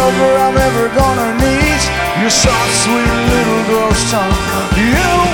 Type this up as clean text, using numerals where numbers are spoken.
over, I'm ever gonna need your soft, sweet little girl's tongue. You